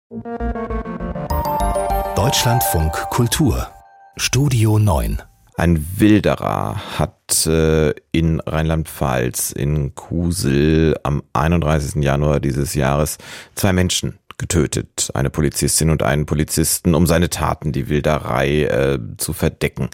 Deutschlandfunk Kultur Studio 9. Ein Wilderer hat in Rheinland-Pfalz, in Kusel, am 31. Januar dieses Jahres 2 Menschen getötet. Eine Polizistin und einen Polizisten, um seine Taten, die Wilderei, zu verdecken.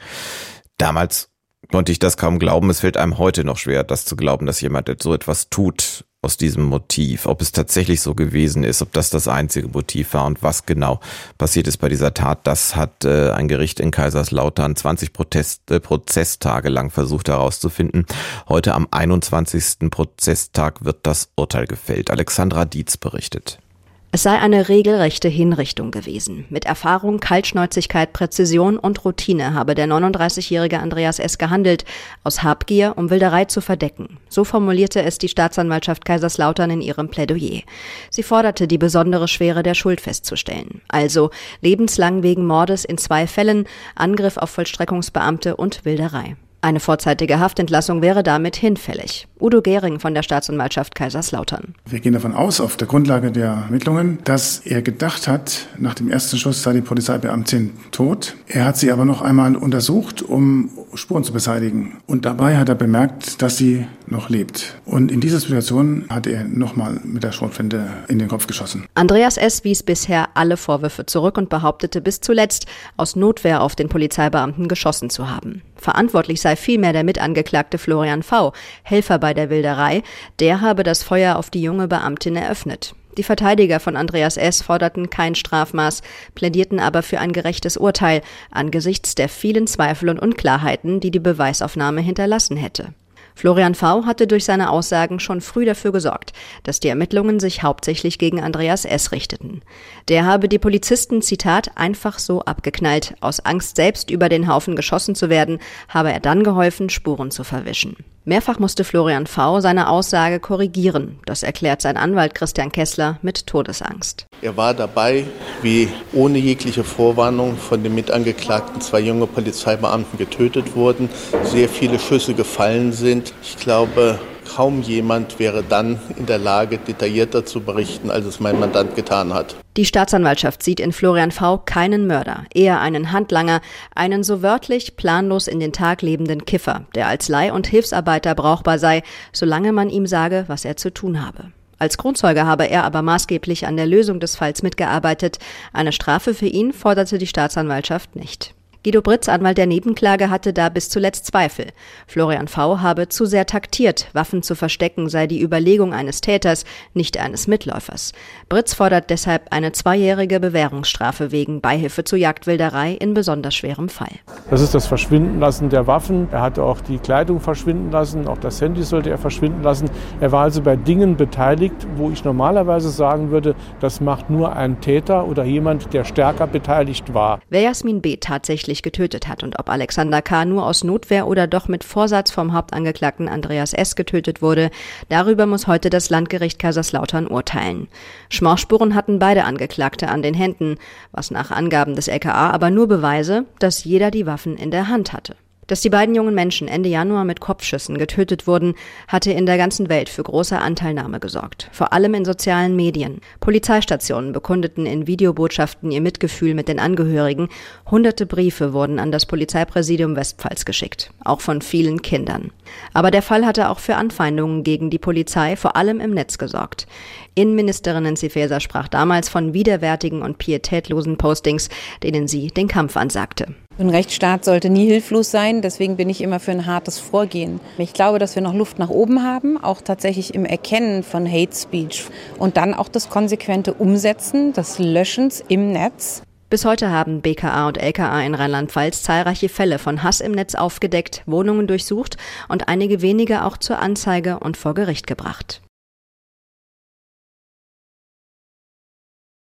Damals konnte ich das kaum glauben. Es fällt einem heute noch schwer, das zu glauben, dass jemand so etwas tut aus diesem Motiv. Ob es tatsächlich so gewesen ist, ob das einzige Motiv war und was genau passiert ist bei dieser Tat, das hat ein Gericht in Kaiserslautern 20 Prozesstage lang versucht herauszufinden. Heute am 21. Prozesstag wird das Urteil gefällt. Alexandra Dietz berichtet. Es sei eine regelrechte Hinrichtung gewesen. Mit Erfahrung, Kaltschnäuzigkeit, Präzision und Routine habe der 39-jährige Andreas S. gehandelt, aus Habgier, um Wilderei zu verdecken. So formulierte es die Staatsanwaltschaft Kaiserslautern in ihrem Plädoyer. Sie forderte, die besondere Schwere der Schuld festzustellen. Also lebenslang wegen Mordes in 2 Fällen, Angriff auf Vollstreckungsbeamte und Wilderei. Eine vorzeitige Haftentlassung wäre damit hinfällig. Udo Gehring von der Staatsanwaltschaft Kaiserslautern. Wir gehen davon aus, auf der Grundlage der Ermittlungen, dass er gedacht hat, nach dem ersten Schuss sei die Polizeibeamtin tot. Er hat sie aber noch einmal untersucht, um Spuren zu beseitigen. Und dabei hat er bemerkt, dass sie noch lebt. Und in dieser Situation hat er nochmal mit der Schrotflinte in den Kopf geschossen. Andreas S. wies bisher alle Vorwürfe zurück und behauptete bis zuletzt, aus Notwehr auf den Polizeibeamten geschossen zu haben. Verantwortlich sei vielmehr der Mitangeklagte Florian V., Helfer bei der Wilderei. Der habe das Feuer auf die junge Beamtin eröffnet. Die Verteidiger von Andreas S. forderten kein Strafmaß, plädierten aber für ein gerechtes Urteil angesichts der vielen Zweifel und Unklarheiten, die die Beweisaufnahme hinterlassen hätte. Florian V. hatte durch seine Aussagen schon früh dafür gesorgt, dass die Ermittlungen sich hauptsächlich gegen Andreas S. richteten. Der habe die Polizisten, Zitat, einfach so abgeknallt. Aus Angst, selbst über den Haufen geschossen zu werden, habe er dann geholfen, Spuren zu verwischen. Mehrfach musste Florian V. seine Aussage korrigieren. Das erklärt sein Anwalt Christian Kessler mit Todesangst. Er war dabei, wie ohne jegliche Vorwarnung von den Mitangeklagten 2 junge Polizeibeamten getötet wurden, sehr viele Schüsse gefallen sind. Ich glaube, kaum jemand wäre dann in der Lage, detaillierter zu berichten, als es mein Mandant getan hat. Die Staatsanwaltschaft sieht in Florian V. keinen Mörder, eher einen Handlanger, einen so wörtlich planlos in den Tag lebenden Kiffer, der als Leih- und Hilfsarbeiter brauchbar sei, solange man ihm sage, was er zu tun habe. Als Kronzeuge habe er aber maßgeblich an der Lösung des Falls mitgearbeitet. Eine Strafe für ihn forderte die Staatsanwaltschaft nicht. Guido Britz, Anwalt der Nebenklage, hatte da bis zuletzt Zweifel. Florian V. habe zu sehr taktiert, Waffen zu verstecken sei die Überlegung eines Täters, nicht eines Mitläufers. Britz fordert deshalb eine 2-jährige Bewährungsstrafe wegen Beihilfe zu Jagdwilderei in besonders schwerem Fall. Das ist das Verschwindenlassen der Waffen. Er hatte auch die Kleidung verschwinden lassen, auch das Handy sollte er verschwinden lassen. Er war also bei Dingen beteiligt, wo ich normalerweise sagen würde, das macht nur ein Täter oder jemand, der stärker beteiligt war. Wer Jasmin B. tatsächlich getötet hat und ob Alexander K. nur aus Notwehr oder doch mit Vorsatz vom Hauptangeklagten Andreas S. getötet wurde, darüber muss heute das Landgericht Kaiserslautern urteilen. Schmauchspuren hatten beide Angeklagte an den Händen, was nach Angaben des LKA aber nur beweise, dass jeder die Waffen in der Hand hatte. Dass die beiden jungen Menschen Ende Januar mit Kopfschüssen getötet wurden, hatte in der ganzen Welt für große Anteilnahme gesorgt. Vor allem in sozialen Medien. Polizeistationen bekundeten in Videobotschaften ihr Mitgefühl mit den Angehörigen. Hunderte Briefe wurden an das Polizeipräsidium Westpfalz geschickt. Auch von vielen Kindern. Aber der Fall hatte auch für Anfeindungen gegen die Polizei, vor allem im Netz, gesorgt. Innenministerin Nancy Faeser sprach damals von widerwärtigen und pietätlosen Postings, denen sie den Kampf ansagte. Ein Rechtsstaat sollte nie hilflos sein, deswegen bin ich immer für ein hartes Vorgehen. Ich glaube, dass wir noch Luft nach oben haben, auch tatsächlich im Erkennen von Hate Speech und dann auch das konsequente Umsetzen des Löschens im Netz. Bis heute haben BKA und LKA in Rheinland-Pfalz zahlreiche Fälle von Hass im Netz aufgedeckt, Wohnungen durchsucht und einige wenige auch zur Anzeige und vor Gericht gebracht.